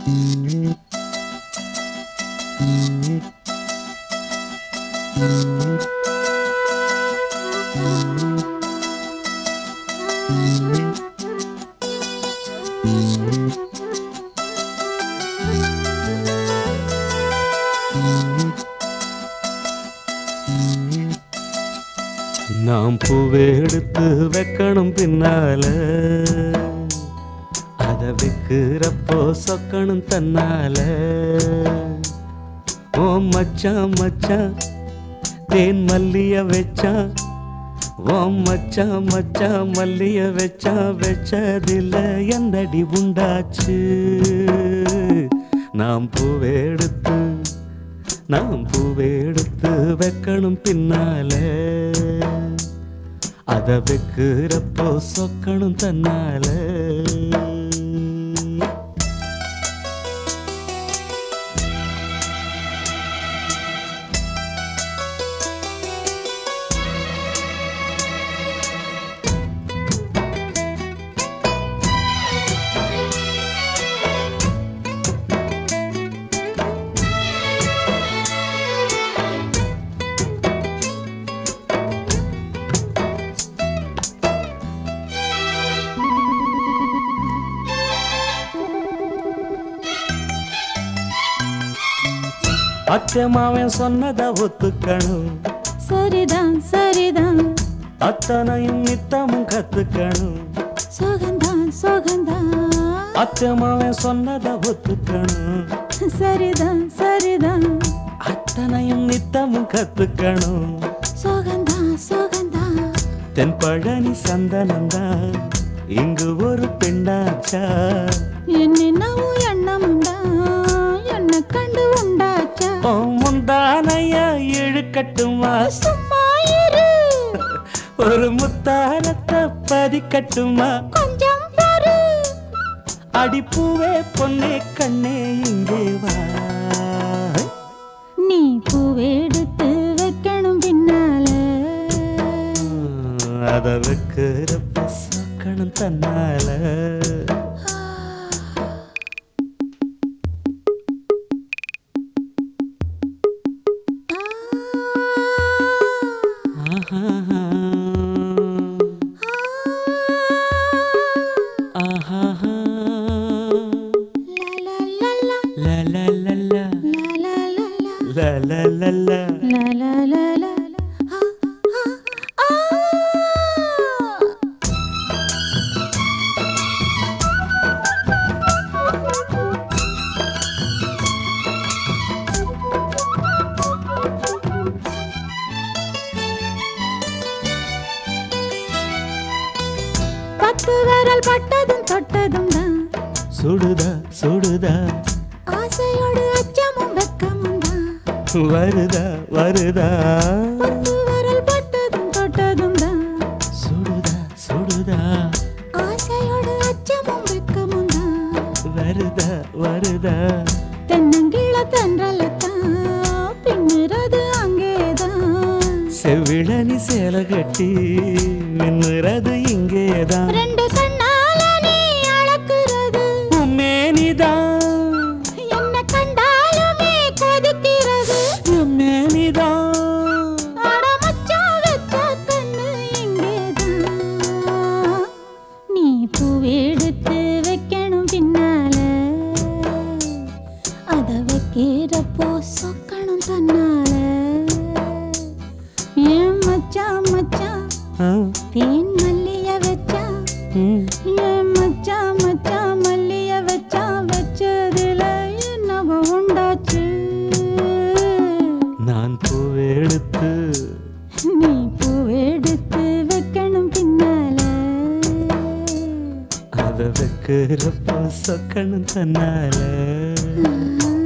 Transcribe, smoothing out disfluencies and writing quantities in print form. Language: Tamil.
நாம் பூவை எடுத்து வைக்கணும் பின்னால, அத வைக்கிறப்போ சொக்கணும் தன்னால. ஓ மச்சான் மச்சான் தேன் மல்லிய வச்சான், ஓ மச்சான் மச்சான் மல்லிய வச்சான், வச்சதில்ல என்னடி உண்டாச்சு. நாம் பூவை எடுத்து வைக்கணும் பின்னால, அத வைக்கிறப்போ சொக்கணும் தன்னால. அச்சமாவன் சொன்னத ஒத்துக்கணும், சரிதான் சரிதான், அத்தனையும் நித்தமும் கத்துக்கணும். சோகந்தான் சோகந்தான், அச்சமாவன் சொன்னத ஒத்துக்கணும், சரிதான் சரிதான், அத்தனையும் நித்தமும் கத்துக்கணும். சோகந்தான் சோகந்தான், தென்பழனி சந்தனந்தான் இங்கு ஒரு பெண்ணாச்சா. என்னென்னவும் எண்ணமுண்டா, என்ன கண்டு உண்டாச்சா. முந்தானையா இழுக்கட்டுமா, சும்மா இரு, ஒரு முத்தாரத்தை பதிக்கட்டுமா. கொஞ்சம் பாரு, அடிப்பூவே பொன்னே கண்ணே இங்கே வா. நீ பூவெடுத்து வைக்கணும் பின்னால, அத வைக்கிறப்ப சொக்கணும் தன்னால. பத்து விரல் பட்டதும் தொட்டதும் தான் சுடுதா சுடுதா, ஆசையோடு அச்சமும் வெக்கமும் தான் வருதா வருதா. பத்து விரல் பட்டதும் தொட்டதும் தான் சுடுதா சுடுதா, ஆசையோடு அச்சமும் வெக்கமும் தான் வருதா வருதா. தென்னங்கீழ தென்றலத்தான் பின்னுறது அங்கேதான், செவிழனி சேலை கட்டி மின்னுறது இங்கேதான். ரெண்டு கண்ணால நீ அளக்குறது உம்மேனிதான், என்ன கண்டாலுமே கொதிக்கிறது. உம்மேனிதான், அட மச்சான் வெச்ச கண்ணு இங்கேதான். நீ பூவெடுத்து வைக்கணும் பின்னால, அத வைக்கிறப்போ சொக்கணும் தன்னால. ஏன் மச்சான் மச்சான் தேன் மல்லிய வச்சா, ஏன் மச்சான் மச்சான் மல்லிய வச்சா, வச்சதுல என்னவோ உண்டாச்சு. நான் பூவெடுத்து நீ பூவெடுத்து வைக்கணும் பின்னால, அத வைக்கிறப்போ சொக்கணும் தன்னால.